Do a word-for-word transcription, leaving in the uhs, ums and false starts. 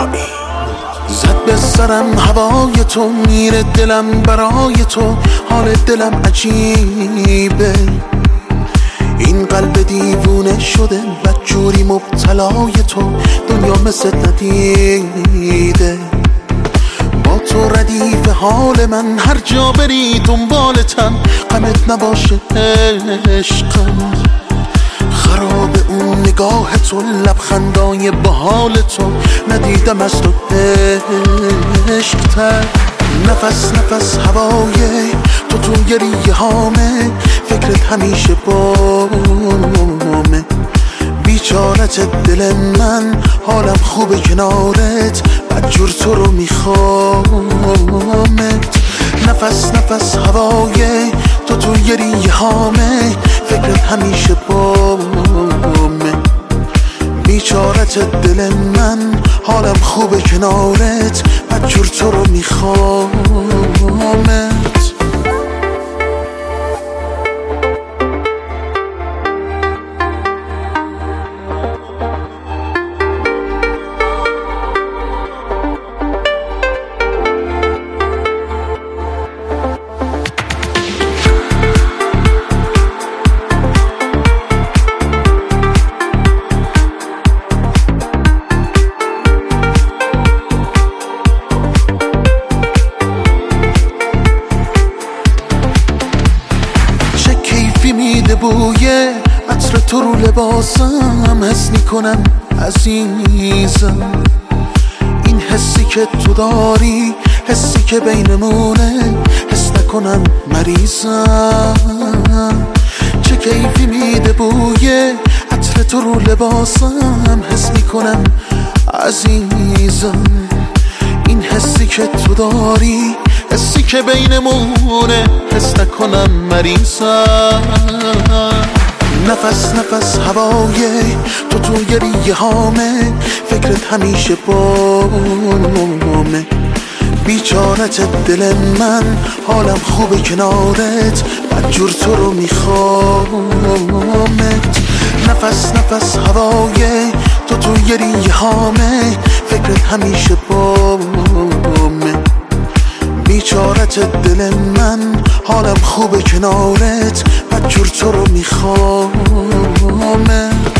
زد به سرم هوای تو، میره دلم برای تو، حال دلم عجیبه. این قلب دیوونه شده بدجوری مبتلای تو، دنیا مثل ندیده. با تو ردیف حال من، هر جا بری دنبالتم، غمت نباشه عشقم. خراب اون نگاه تو، لبخندای باحال تو، ندیدم از تو عشق‌تر. نفس نفس هوای تو توی ریه هامه، فکرت همیشه بامه. بیچارت دل من، حالم خوبه کنارت، بدجور تو رو میخوامت. نفس نفس هوای تو توی ریه هامه، فکرت همیشه بامه. بیچارت دل من، حالم خوبه کنارت، بدجور تو رو میخوامت. میده بوی عطر تو رو لباسم، حس میکنم عزیزم. این حسی که تو داری، حسی که بینمونه، حس نکنم مریضم. چه کیفی میده بوی عطر تو رو لباسم، حس میکنم عزیزم. این حسی که تو داری، حسی که بینمونه، حس نکنم مریضم. نفس نفس هوای تو توی ریه هامه، فکرت همیشه بامه. بیچارت دل من، حالم خوبه کنارت، بدجور تو رو میخوامت. نفس نفس هوای تو توی ریه هامه، فکرت همیشه بامه. بیچارت دل من، حالم خوبه کنارت، بدجور تو رو میخوامت.